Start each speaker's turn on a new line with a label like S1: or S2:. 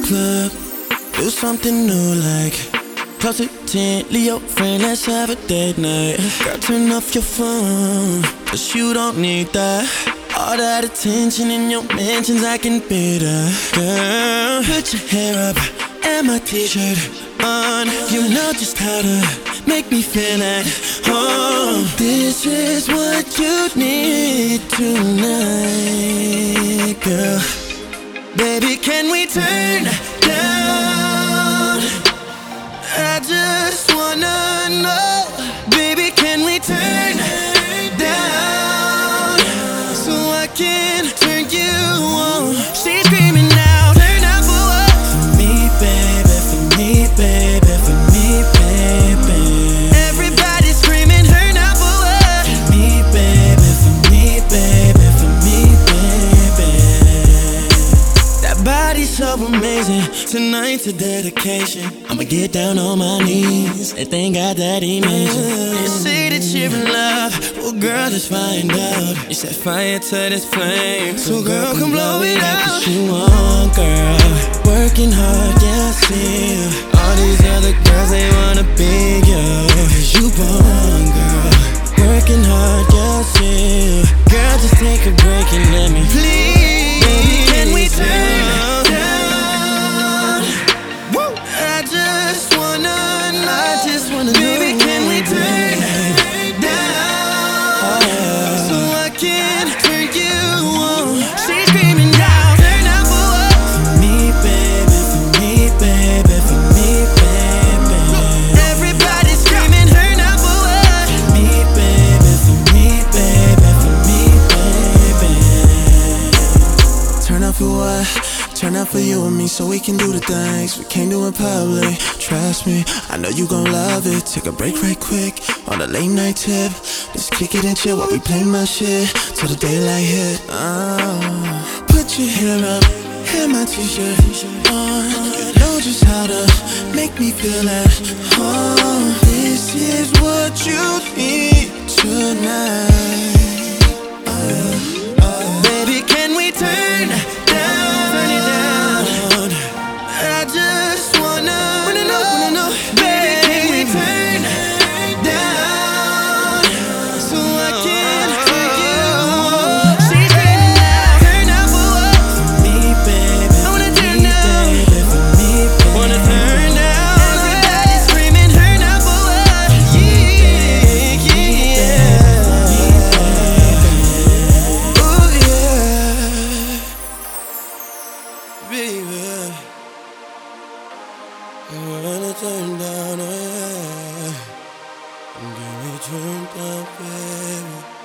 S1: club, do something new like close to 10, leave your friend, let's have a date night. Girl, turn off your phone, cause you don't need that. All that attention in your mentions, I can beat her. Girl, put your hair up and my t-shirt on. You know just how to make me feel at home. This is what you need tonight, girl. Baby, can we turn down? I just wanna know. Baby, can we turn down so I can turn you on? She's screaming now, turn up for what? For me, baby, for me, baby, for me, baby. Everybody's screaming, turn up for what? For me, baby, for me, baby, for me, baby. That body's so amazing. Tonight's a dedication. I'ma get down on my knees and thank God that he mentioned. You say that you're in love, well girl, let's find out. You set fire to this flame, so girl, come blow it out. Cause you want, girl, working hard, yeah, I see you. All these other girls, they wanna be you. Cause you want, girl, working hard, yeah, I see you. Girl, just take a break and let me please. Baby, can we turn down? I just wanna know. Baby, can we turn down so I can turn you on? She's screaming now, turn up for what? For me, baby, for me, baby, for me, baby. Everybody's screaming, turn up for what? For me, baby, for me, baby, for me, baby. Turn up for what? Turn up for you and me so we can do the things we can't do in public. Trust me, I know you gon' love it. Take a break right quick on a late night tip. Just kick it and chill while we play my shit till the daylight hit. Put your hair up and my t-shirt on. You know just how to make me feel at home. This is what you need tonight. Baby, can we turn down? I just wanna know. Baby, can we turn down so I can turn you on? She's screaming now, turn up for what? For me, baby, I wanna turn down. For me, baby, wanna turn down. Everybody's screaming, turn up for what? Yeah, yeah. Oh yeah, baby. I wanna turn down, oh yeah. Can we turn down, baby?